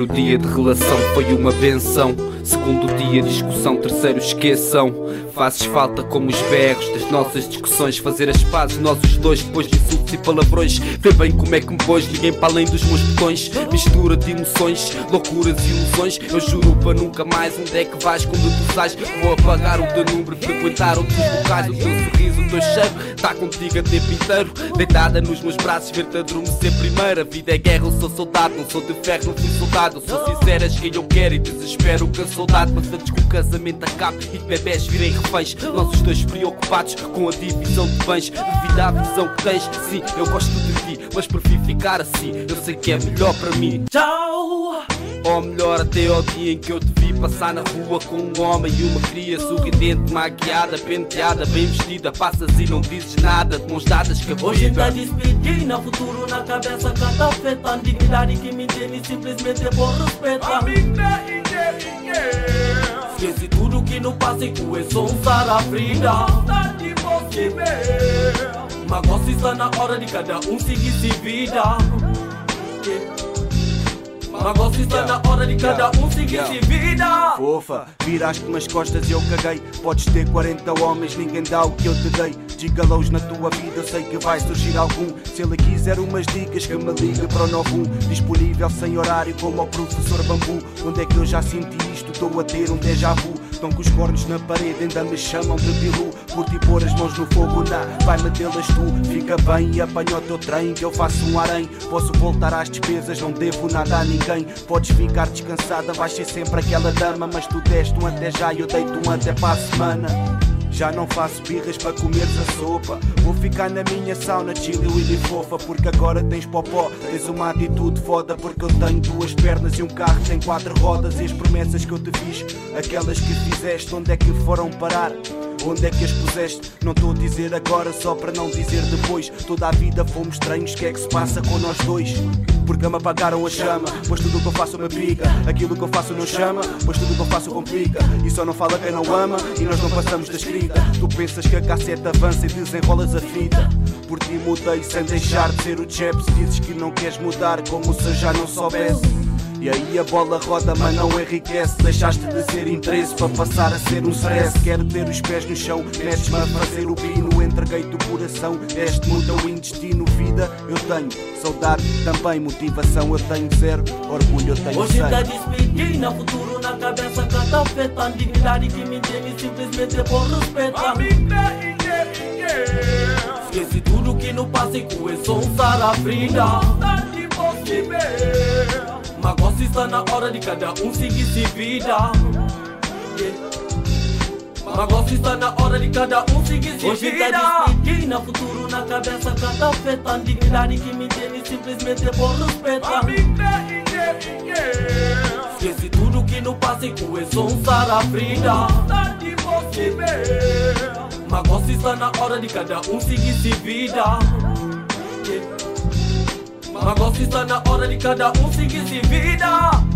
Primeiro dia de relação foi uma benção. Segundo dia discussão, terceiro esqueçam. Fazes falta como os berros das nossas discussões. Fazer as pazes nós os dois depois de insultos e palavrões. Vê bem como é que me pôs, ninguém para além dos meus botões. Mistura de emoções, loucuras e ilusões. Eu juro para nunca mais, onde é que vais quando tu sais? Vou apagar o teu número, frequentar outros locais. O teu sorriso, o teu cheiro, tá contigo a tempo inteiro. Deitada nos meus braços, ver-te adormecer primeiro. A vida é guerra, eu sou soldado, não sou de ferro, não fui soldado. Eu sou sincero, és quem eu quero e desespero que a saudade. Mas antes que o casamento acabe e de bebés virem reféns, nós os dois preocupados com a divisão de bens. Devido à visão que tens, sim, eu gosto de ti, mas prefiro ficar assim, eu sei que é melhor para mim. Tchau! Ou melhor até ao dia em que eu te vi passar na rua com um homem e uma cria sorridente, maquiada, penteada, bem vestida. Passas e não dizes nada, de mãos dadas que a vida. Hoje tá despedindo, no futuro na cabeça cada feta. Dignidade que me tem e simplesmente é por respeito. Esquece tudo que não passa e com esse usar a vida. Magosto está na hora de cada um seguir se vida. Magosto está na hora de cada um seguir-se vida. Fofa, viraste-me as costas e eu caguei. Podes ter 40 homens, ninguém dá o que eu te dei. Gigalos na tua vida, eu sei que vai surgir algum. Se ele quiser umas dicas que me liga para o 91. Disponível sem horário como o professor Bambu. Onde é que eu já senti isto? Estou a ter um déjà vu. Estão com os cornos na parede, ainda me chamam de Bilu. Curti pôr as mãos no fogo, vai metê-las tu. Fica bem e apanha o teu trem, que eu faço um harém. Posso voltar às despesas, não devo nada a ninguém. Podes ficar descansada, vais ser sempre aquela dama. Mas tu deste um até já e eu deito um até para a semana. Já não faço birras para comeres a sopa. Vou ficar na minha sauna, chill e fofa. Porque agora tens popó, tens uma atitude foda. Porque eu tenho duas pernas e um carro tem 4 rodas. E as promessas que eu te fiz, aquelas que fizeste, onde é que foram parar? Onde é que as puseste? Não estou a dizer agora só para não dizer depois. Toda a vida fomos estranhos, o que é que se passa com nós dois? Porque me apagaram a chama, pois tudo o que eu faço me pica. Aquilo que eu faço não chama, pois tudo o que eu faço complica. E só não fala quem não ama, e nós não passamos da escrita. Tu pensas que a cassete avança e desenrolas a fita. Por ti mudei sem deixar de ser o Chaps. Dizes que não queres mudar como se já não soubesse. E aí a bola roda, mas não enriquece. Deixaste de ser interesse para passar a ser um stress. Quero ter os pés no chão, metes-me a fazer o pino. Entreguei-te o coração, deste-me o teu intestino. Vida eu tenho, saudade também, motivação eu tenho zero, orgulho eu tenho hoje 100. tá despedindo, no futuro na cabeça cada feta. Dignidade que me tem e simplesmente é por respeito. Esquece tudo que não passa e com esse usar a vida. Magosto está na hora de cada um seguir-se vida. Magosto está na hora de cada um seguir-se hoje vida. Hoje tá despedindo, no futuro na cabeça cada feta. Dignidade que me tem e simplesmente é por respeito. Esquece tudo que não passa e com esse usar a vida. Magosto está na hora de cada um seguir-se vida. Magosto está na hora de cada um seguir-se vida.